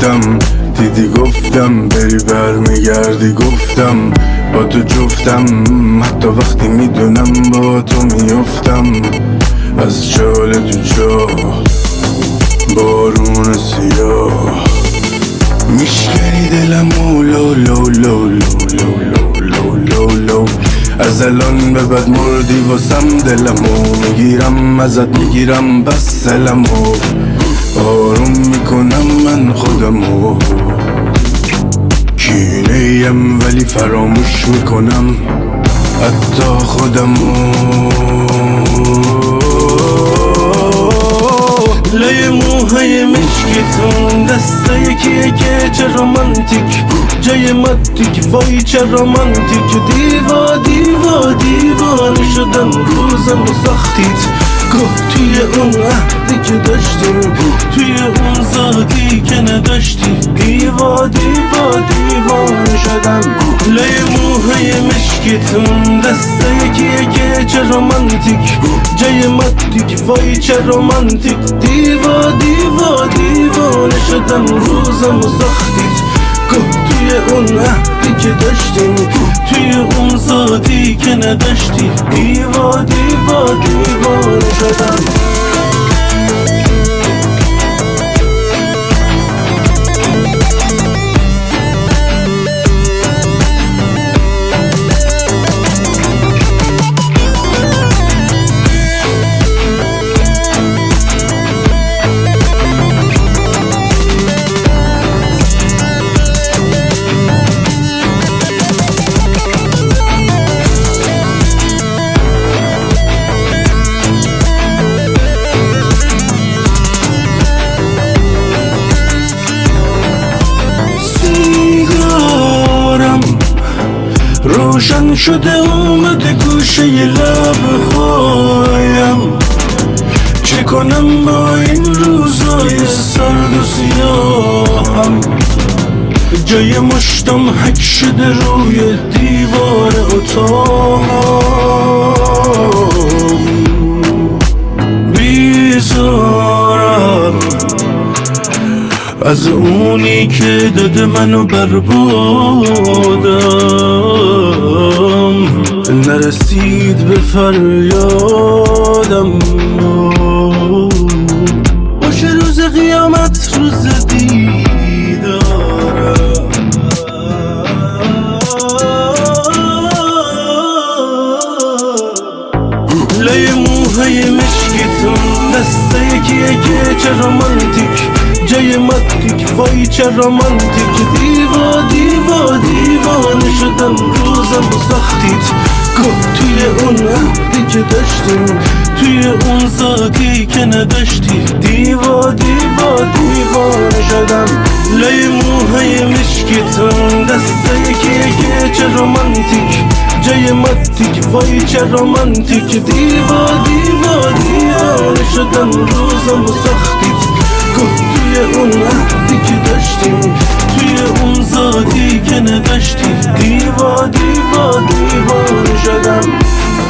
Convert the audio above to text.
گفتم دیدی گفتم بری برمیگردی گفتم با تو جفتم، حتی وقتی میدونم با تو میفتم. از چال تو چاه بارون سیاه میشکنی دلمو لو لو لو لو لو لو لو لو. از الان به بعد مردی واسم دلمو میگیرم ازت میگیرم بس دلمو آروم میکنم من خودمو. کینه‌ایم ولی فراموش میکنم حتی خودمو. لای موهای مشکتون دسته یکیه که چه رومانتیک، جای ماتیک وای چه رومانتیک. دیوا دیوا دیوانه شدم روزم و سختیت گفت توی اون عهدی که داشتیم، توی اون ذاتی که نداشتی. دیوا دیوا دیوانه شدم. لای موهای مشکتون دسته یکیه که چه رومانتیک، جای ماتیک وای چه رومانتیک. دیوا دیوا دیوانه شدم روزم و سختیت گفت توی اون عهدی که داشتیم، توی اون ذاتی که نداشتی. دیوا دیوا دیوانه شدم. روشن شده اومده گوشه لبهایم، چه کنم با این روزای سرد و سیاهم. جای مشتم حک شده روی دیوار اتاقم. بیزارم از اونی که داده منو بربادم، نرسید به فریادم. باشه روز قیامت روز دیدارم. لای موهای مشکتون دسته یکیه که چه رومانتیک، جای ماتیک وای چه رومانتیک. دیوا دیوا دیوانه شدم روزم و سختیت گفت توی اون عهدی که داشتیم، توی اون ذاتی که نداشتی. دیوا دیوا دیوانه شدم. لای موهای مشکتون دسته یکیه که چه رومانتیک، جای ماتیک وای چه رومانتیک. دیوا دیوا دیوانه شدم روزم و سختیت گفت توی اون عهدی که داشتیم، توی اون ذاتی که نداشتی. دیوا دیوا دیوانه شدم.